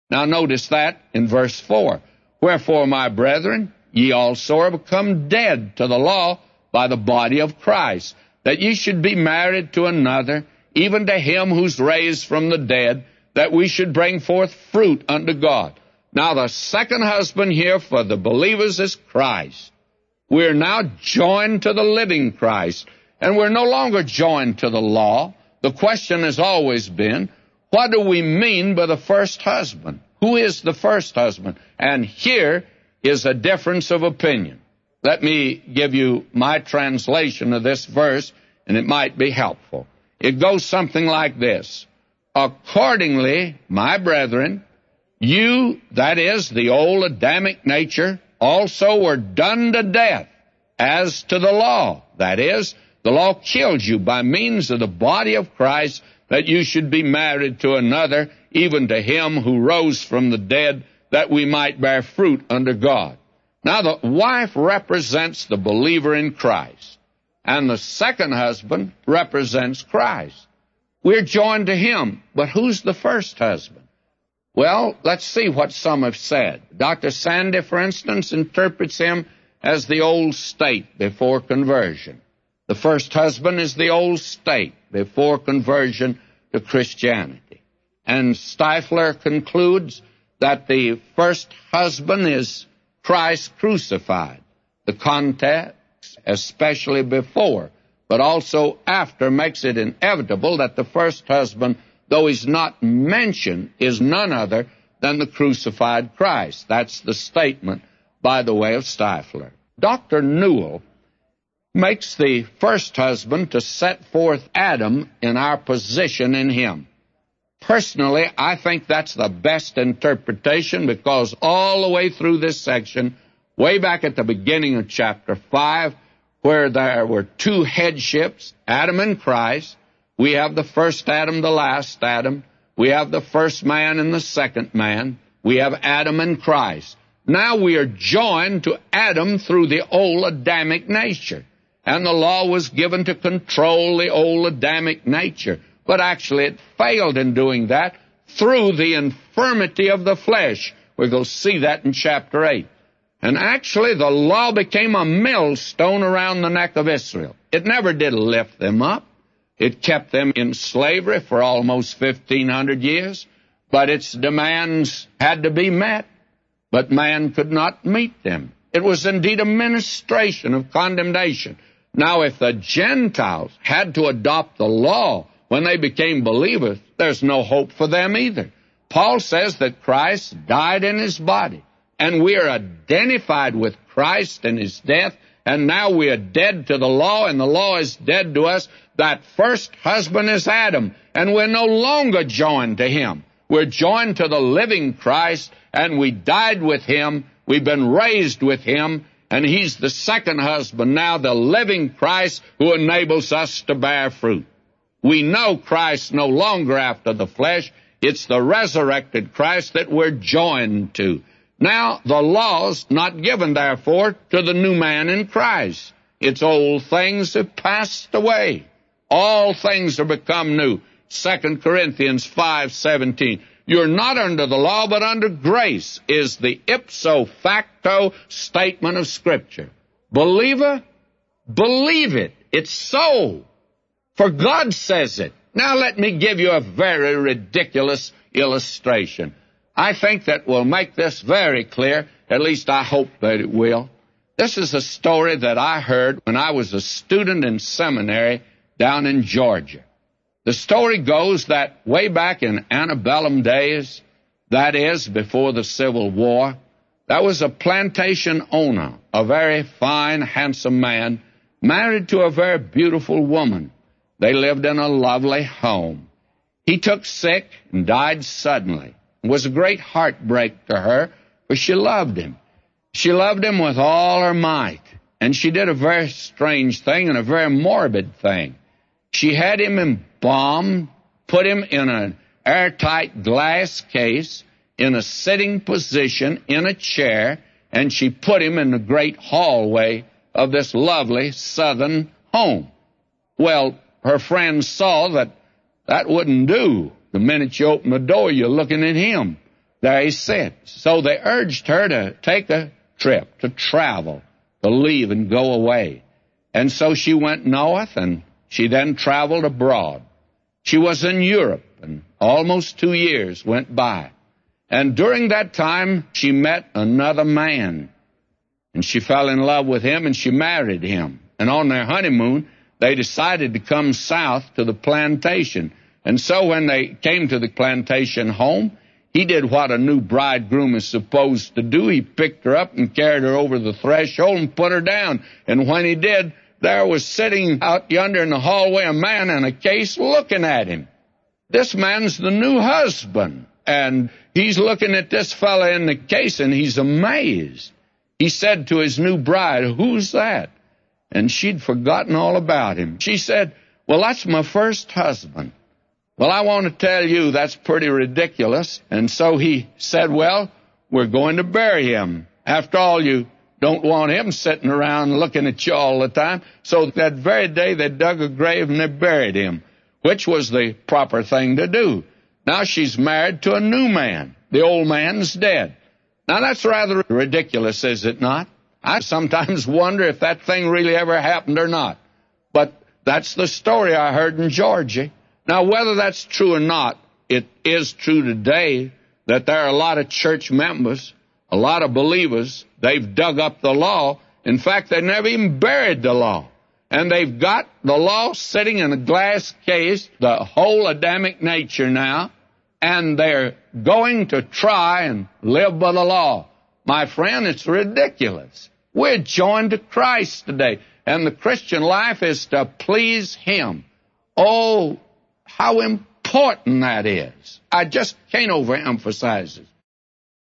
Now notice that in verse 4. Wherefore, my brethren, ye also are become dead to the law by the body of Christ, that ye should be married to another, even to him who's raised from the dead, that we should bring forth fruit unto God. Now the second husband here for the believers is Christ. We're now joined to the living Christ, and we're no longer joined to the law. The question has always been, what do we mean by the first husband? Who is the first husband? And here is a difference of opinion. Let me give you my translation of this verse, and it might be helpful. It goes something like this. Accordingly, my brethren, you, that is, the old Adamic nature, also were done to death as to the law. That is, the law killed you by means of the body of Christ, that you should be married to another, even to him who rose from the dead, that we might bear fruit unto God. Now the wife represents the believer in Christ, and the second husband represents Christ. We're joined to him, but who's the first husband? Well, let's see what some have said. Dr. Sandy, for instance, interprets him as the old state before conversion. The first husband is the old state before conversion to Christianity. And Stifler concludes that the first husband is Christ crucified. The context, especially before, but also after, makes it inevitable that the first husband, though he's not mentioned, is none other than the crucified Christ. That's the statement by the way of Stifler. Dr. Newell makes the first husband to set forth Adam in our position in him. Personally, I think that's the best interpretation, because all the way through this section, way back at the beginning of chapter 5, where there were two headships, Adam and Christ, we have the first Adam, the last Adam. We have the first man and the second man. We have Adam and Christ. Now we are joined to Adam through the old Adamic nature. And the law was given to control the old Adamic nature. But actually it failed in doing that through the infirmity of the flesh. We're going to see that in chapter 8. And actually the law became a millstone around the neck of Israel. It never did lift them up. It kept them in slavery for almost 1,500 years. But its demands had to be met. But man could not meet them. It was indeed a ministration of condemnation. Now, if the Gentiles had to adopt the law when they became believers, there's no hope for them either. Paul says that Christ died in his body, and we are identified with Christ in his death, and now we are dead to the law, and the law is dead to us. That first husband is Adam, and we're no longer joined to him. We're joined to the living Christ, and we died with him. We've been raised with him, and he's the second husband now, the living Christ who enables us to bear fruit. We know Christ no longer after the flesh. It's the resurrected Christ that we're joined to. Now, the law's not given, therefore, to the new man in Christ. Its old things have passed away. All things are become new. 2 Corinthians 5:17. You're not under the law, but under grace, is the ipso facto statement of Scripture. Believer, believe it. It's so. For God says it. Now let me give you a very ridiculous illustration. I think that will make this very clear. At least I hope that it will. This is a story that I heard when I was a student in seminary down in Georgia. The story goes that way back in antebellum days, that is, before the Civil War, there was a plantation owner, a very fine, handsome man, married to a very beautiful woman. They lived in a lovely home. He took sick and died suddenly. It was a great heartbreak to her, for she loved him. She loved him with all her might, and she did a very strange thing and a very morbid thing. She had him embalmed, put him in an airtight glass case, in a sitting position, in a chair, and she put him in the great hallway of this lovely southern home. Well, her friends saw that that wouldn't do. The minute you open the door, you're looking at him. there he sits. So they urged her to take a trip, to travel, to leave and go away. And so she went north, and she then traveled abroad. She was in Europe, and almost 2 years went by. And during that time, she met another man, and she fell in love with him, and she married him. And on their honeymoon, they decided to come south to the plantation. And so when they came to the plantation home, he did what a new bridegroom is supposed to do. He picked her up and carried her over the threshold and put her down. And when he did, there was sitting out yonder in the hallway a man in a case looking at him. This man's the new husband, and he's looking at this fella in the case, and he's amazed. He said to his new bride, "Who's that?" And she'd forgotten all about him. She said, "Well, that's my first husband." "Well, I want to tell you that's pretty ridiculous." And so he said, "Well, we're going to bury him. After all, you don't want him sitting around looking at you all the time." So that very day they dug a grave and they buried him, which was the proper thing to do. Now she's married to a new man. The old man's dead. Now that's rather ridiculous, is it not? I sometimes wonder if that thing really ever happened or not. But that's the story I heard in Georgia. Now, whether that's true or not, it is true today that there are a lot of church members, a lot of believers, they've dug up the law. In fact, they never even buried the law. And they've got the law sitting in a glass case, the whole Adamic nature now, and they're going to try and live by the law. My friend, it's ridiculous. We're joined to Christ today, and the Christian life is to please Him. Oh, how important that is. I just can't overemphasize it.